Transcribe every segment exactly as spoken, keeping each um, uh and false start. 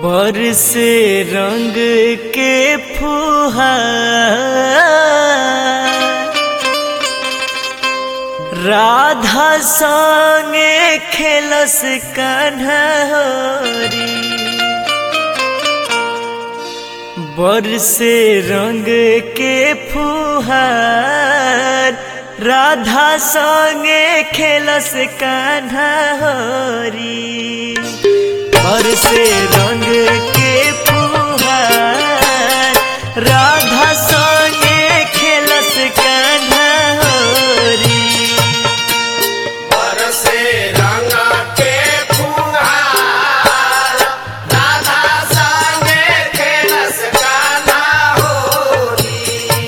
बरसे रंग के फुहार राधा संगे खेलस कन्हरी। बरसे रंग के फुहार राधा संगे खेलस कन्हरी। बरसे रंग के फुहार राधा संगे खेलस कन्हरी। बरसे रंग के फुहार राधा संगे खेलस कन्हरी।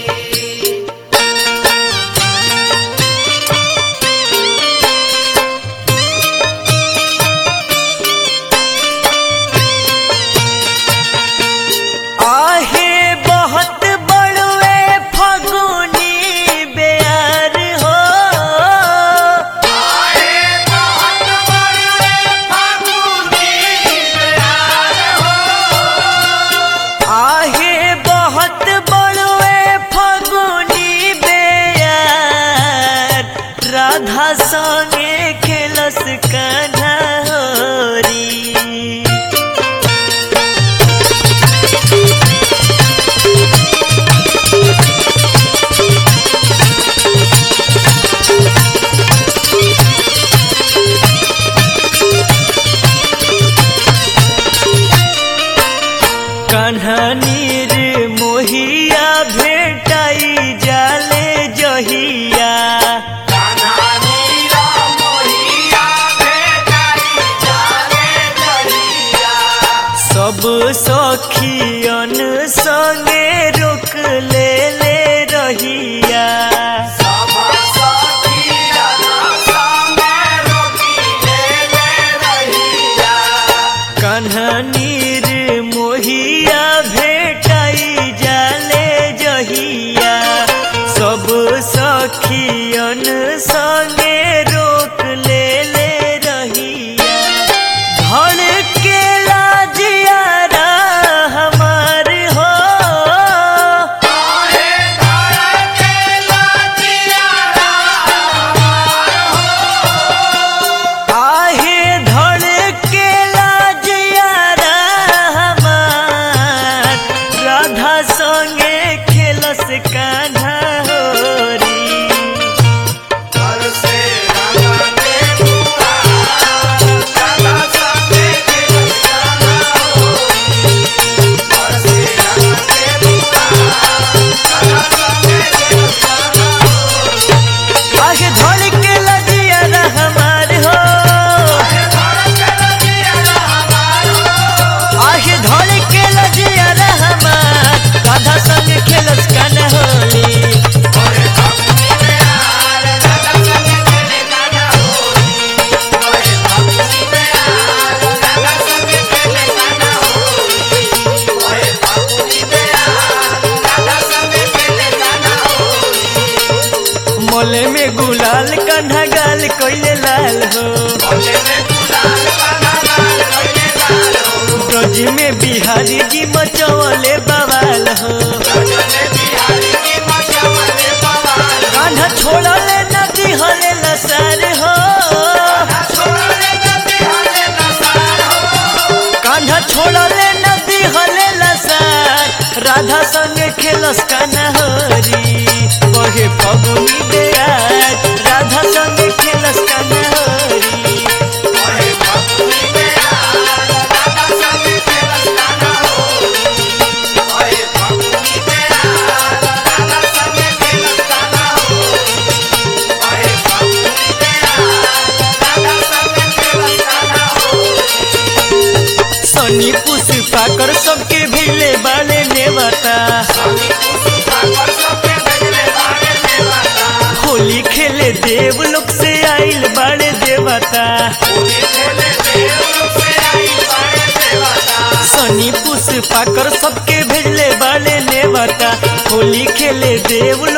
आहे बहुत बड़ुए फगुनी बेयार हो। आए बहुत बड़े फागुनी प्यार हो। आहे बहुत बड़ुए फगुनी बेयार राधा संगे खेलस कन्हरी। कान्हा नीर मोहिया भेटाई जाले जहिया। कान्हा नीरा मोहिया भेटाई जाले जहिया। सब सखियन संगे रोक ले ले रहिया। सब सखियन संगे रोकी ले ले रहिया। कान्हा नीर मोहिया भेटाई जाले जहिया। सब सखियन संगे रोक ले ले रहिया। धड़केला जियारा हमार हो। आहे धड़केला जियारा हमार हो। आहे धड़केला जियारा हमार राधा संगे खेलस कन्हरी। बरसे रंग के फुहार राधा संगे खेलस कन्हरी। बरसे रंग के फुहार राधा संगे खेलस कन्हरी। आहे धड़केला जियारा हमार हो। आहे धड़केला जियारा हमार हो। आहे धड़केला जियारा हमार राधा संगे खेलस कन्हरी। ओए फागुनी प्यार राधा संगे खेले कन्हरी। ओए फागुनी प्यार राधा संगे खेले कन्हरी। ओए फागुनी प्यार राधा संगे खेले कन्हरी। मोले में गुलाल कन्हा गाल कोइले लाल हो। बोले में गुलाल कान्हा लाल कोइले लाल हो। ब्रज में बिहारी जी मचवले बवाल हो। रजने बिहारी की मचवले बवाल हो। कान्हा छोड़ले नदी हले लसार हो। कान्हा छोड़ले नदी हले लसार हो। कान्हा छोड़ले नदी हले लसार राधा संगे खेलस कन्हरी। बहे फगुनी बेयार राधा संगे खेलस कन्हरी। ओए फागुनी प्यार राधा संगे खेलस कन्हरी। ओए फागुनी प्यार राधा संगे खेलस कन्हरी। ओए फागुनी प्यार राधा संगे खेलस कन्हरी। सनी पुष्पाकर सबके भिले बाले नेवता। सनी पुष्पाकर सबके भेजले बाड़े देवता। होली खेले देव लोग से आइल बाड़े देवता। होली खेले देव लोग से आई बाड़े देवता। सनी पुष्पाकर सबके भेजले बाले नेवता। होली खेले देव